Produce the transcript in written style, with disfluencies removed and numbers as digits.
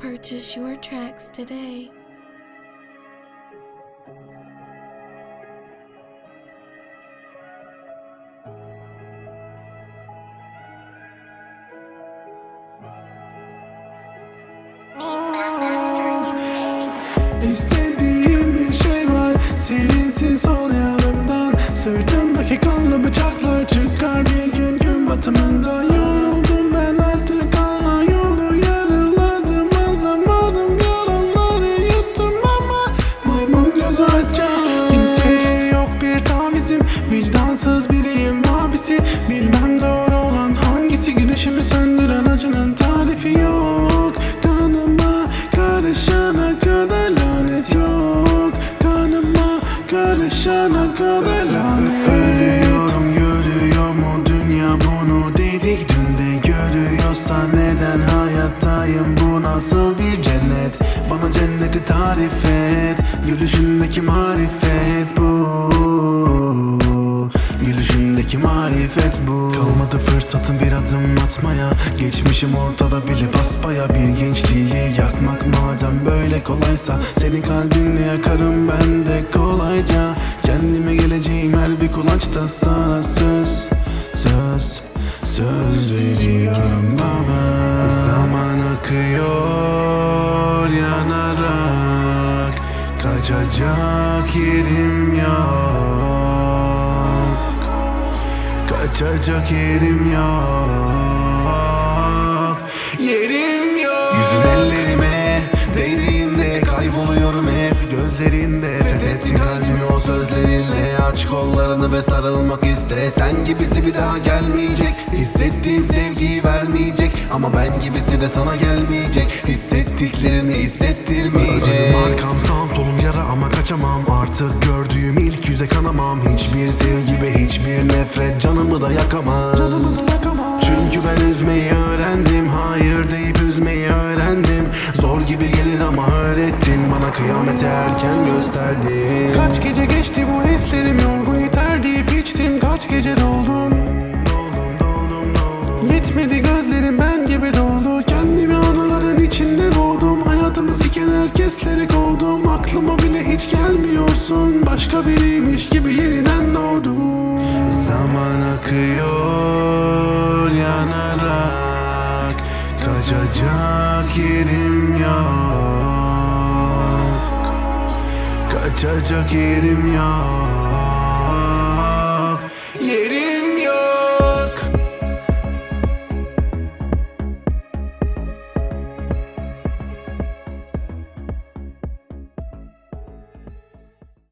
Purchase your tracks today. İstediğim bir şey var, silinsin sol yanımdan. Sırtımdaki kanlı bıçaklar çıkar bir gün batımında. Yoruldum ben artık, anla yolu yarıladım. Anlamadım yalanları yuttum ama maymun gözü açacağım. Kimseye yok bir tavizim, vicdansız biriyim abisi. Bilmem doğru olan hangisi, güneşimi söndüren acının tarifi yok. Kanıma karışana kadar lanet yok. Kanıma karışana kadar lanet. Ölüyorum, görüyor mu dünya bunu, dedik dün de görüyorsa neden hayattayım, bu nasıl bir cennet? Bana cenneti tarif et, gülüşündeki marifet bu. Gülüşündeki marifet bu. Kalmadı fırsatım bir adım atmaya, geçmişim ortada bile basbaya. Bir gençliği yakmak madem böyle kolaysa, senin kalbinle yakarım ben de kolayca. Kendime geleceğim her bir kulaçta, sana söz veriyorum baba. Zaman akıyor yanarak, kaçacak yerim yok. Kaçacak yerim yok. Yerim yok. Yüzün ellerime değdiğinde kayboluyorum hep gözlerinde. Fethettin kalbimi o sözlerinle, aç kollarını ve sarılmak iste. Sen gibisi bir daha gelmeyecek, hissettiğim sevgiyi vermeyecek. Ama ben gibisi de sana gelmeyecek, hissettiklerini hissettirmeyecek. Önüm arkam sağım solum yara ama kaçamam. Artık gördüğüm ilk yüze kanamam. Hiçbir sevgi ve hiçbir nefret canımı da yakamaz. Çünkü ben üzmeyi öğrendim, hayır deyip üzmeyi öğrendim. Zor gibi gelir ama öğrettin bana, kıyameti erken gösterdin. Kaç gece geçti bu hislerim, yorgun yeter deyip içtim. Kaç gece doldum. Yetmedi gözlerim ben gibi doldu. Kendimi anıların içinde boğdum. Hayatımı siken herkesleri kovdum. Aklıma bile hiç gelmiyorsun. Başka biriymiş gibi yeniden doğdum. Zaman akıyor yanarak, kaçacak yerim yok. Kaçacak yerim yok.